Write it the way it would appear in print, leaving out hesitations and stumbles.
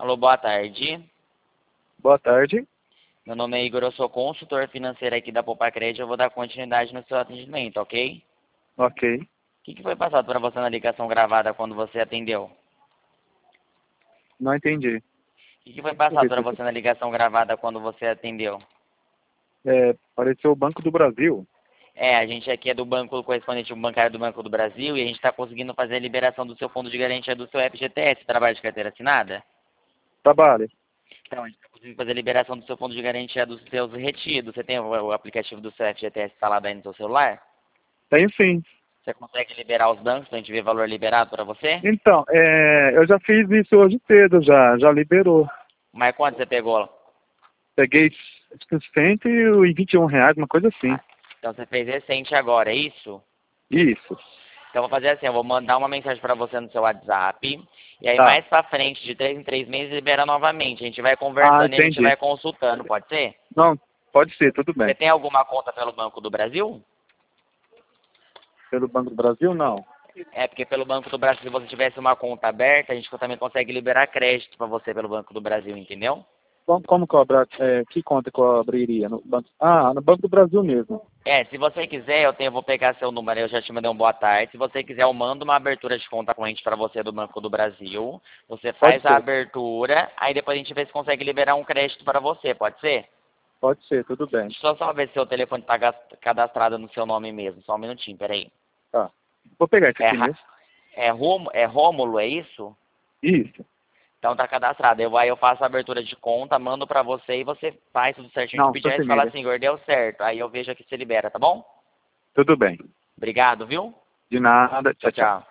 Alô, boa tarde. Boa tarde. Meu nome é Igor, eu sou consultor financeiro aqui da Poupa Crédito. Eu vou dar continuidade no seu atendimento, ok? Ok. O que foi passado para você na ligação gravada quando você atendeu? Não entendi. O que foi passado para você na ligação gravada quando você atendeu? Apareceu o Banco do Brasil. A gente aqui é do banco correspondente bancário do Banco do Brasil e a gente está conseguindo fazer a liberação do seu fundo de garantia do seu FGTS, trabalho de carteira assinada? Trabalho. Então, a gente está conseguindo fazer a liberação do seu fundo de garantia dos seus retidos. Você tem o aplicativo do seu FGTS instalado aí no seu celular? Tenho sim. Você consegue liberar os bancos para a gente ver valor liberado para você? Então, eu já fiz isso hoje cedo, já liberou. Mas quanto você pegou? Peguei acho que R$ 121, uma coisa assim. Então você fez recente agora, é isso? Isso. Então eu vou fazer assim, eu vou mandar uma mensagem para você no seu WhatsApp. E aí Tá. mais para frente, de 3 em 3 meses, libera novamente. A gente vai Ah, conversando e a gente entendi. vai consultando, pode ser? Não, pode ser, tudo Você bem. tem alguma conta pelo Banco do Brasil? Pelo Banco do Brasil, não. É, porque pelo Banco do Brasil, se você tivesse uma conta aberta, a gente também consegue liberar crédito para você pelo Banco do Brasil, entendeu? Como cobrar? Que conta que eu abriria? No banco? Ah, no Banco do Brasil mesmo. Se você quiser, vou pegar seu número, eu já te mandei um boa tarde. Se você quiser, eu mando uma abertura de conta corrente para você do Banco do Brasil. Você Pode faz a ser. abertura, aí depois a gente vê se consegue liberar um crédito para você, pode ser? Pode ser, tudo bem. Deixa eu só ver se seu telefone está cadastrado no seu nome mesmo. Só um minutinho, peraí. Tá. Vou pegar esse É, aqui mesmo. é Rômulo, é isso? Isso. Então tá cadastrado. Aí eu faço a abertura de conta, mando pra você e você faz tudo certinho de Não, pedir. sua Aí você fala família. assim, Igor, deu certo. Aí eu vejo aqui se libera, tá bom? Tudo bem. Obrigado, viu? De nada. Tchau, Tchau, tchau. tchau.